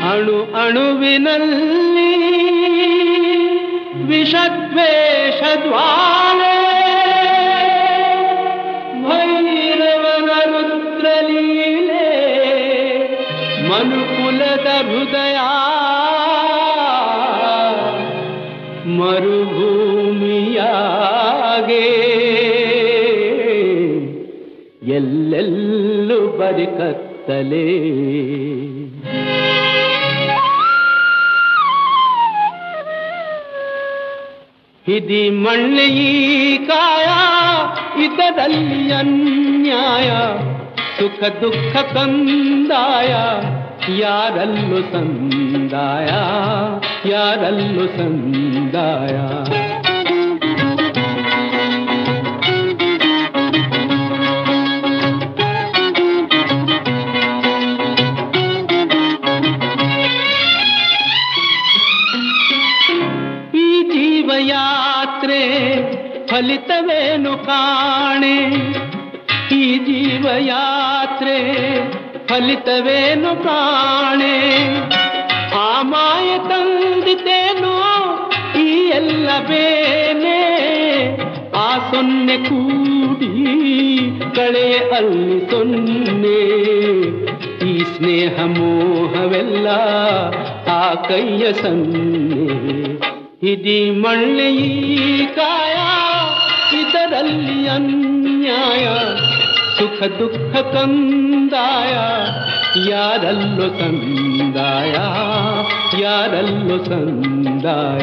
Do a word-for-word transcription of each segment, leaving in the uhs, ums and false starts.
ಅಣು ಅಣುವಿನಲ್ಲಿ ವಿಷದ್ವೇಷದ್ವಾಲೆ ಭೈರವನ ರುದ್ರಲೀಲೆ ಮನುಕುಲದ ಹೃದಯ ಮರುಭೂಮಿಯಾಗೆ ಎಲ್ಲೆಲ್ಲೂ ಬರಿ ಕತ್ತಲೆ. ಇದಿ ಮಣ್ಣೆ ಈ ಕಾಯ ಇದರಲ್ಲಿ ಅನ್ಯಾಯ ಸುಖ ದುಃಖ ಕಂದಾಯ ಯಾರಲ್ಲೂ ಸಂದಾಯ ಯಾರಲ್ಲೂ ಸಂದಾಯ. ಈ ಜೀವಯಾತ್ರೆ ಫಲಿತವೇನು ಕಾಣೆ, ಈ ಜೀವಯಾತ್ರೆ ಫಲಿತವೇನು ಕಾಣೆ. ಆ ಮಾಯ ತಂದಿತೇನೋ ಈ ಎಲ್ಲ ಬೇನೆ, ಆ ಸೊನ್ನೆ ಕೂಡಿ ಕಳೆ ಅಲ್ಲಿ ಸೊನ್ನೆ. ಈ ಸ್ನೇಹ ಮೋಹವೆಲ್ಲ ಆ ಕೈಯ ಸನ್ನೆ. ಇದಿ ಮಣ್ಣೆ ಈ ಕಾಯ ಇದರಲ್ಲಿ ಅನ್ಯಾಯ ಸುಖ ದುಃಖ ಕಂದಾಯ ಯಾರಲ್ಲೋ ಸಂದಾಯ ಯಾರಲ್ಲೋ ಸಂದಾಯ.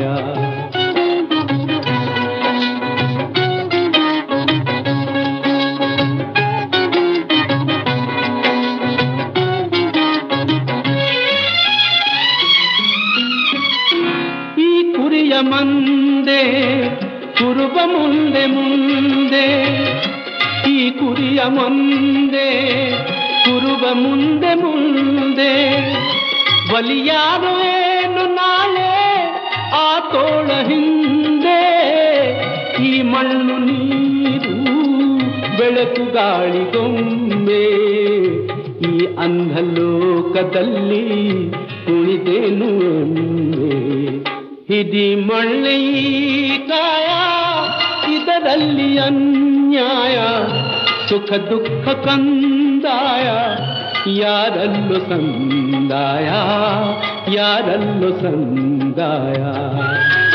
ಈ ಕುರಿಯ ಮಂದೆ ಕುರುಬ ಮುಂದೆ ಮುಂದೆ, ಈ ಕುರಿಯ ಮುಂದೆ ಕುರುಬ ಮುಂದೆ ಮುಂದೆ. ಬಲಿಯಾರು ಏನು ನಾಳೆ ಆ ತೋಳ ಹಿಂದೆ. ಈ ಮಣ್ಣು ನೀರು ಬೆಳಕು ಗಾಳಿಗೊಮ್ಮೆ, ಈ ಅಂಧಲೋಕದಲ್ಲಿ ಕುಳಿತೇನು ಒಮ್ಮೆ. ಇದಿ ಮಣ್ಣೆ ಈ ಕಾಯ ಇದರಲ್ಲಿ ಅನ್ಯಾಯ ಸುಖ ದುಃಖ ಕಂದಾಯ ಯಾರಲ್ಲೂ ಸಂದಾಯ ಯಾರಲ್ಲೂ ಸಂದಾಯ.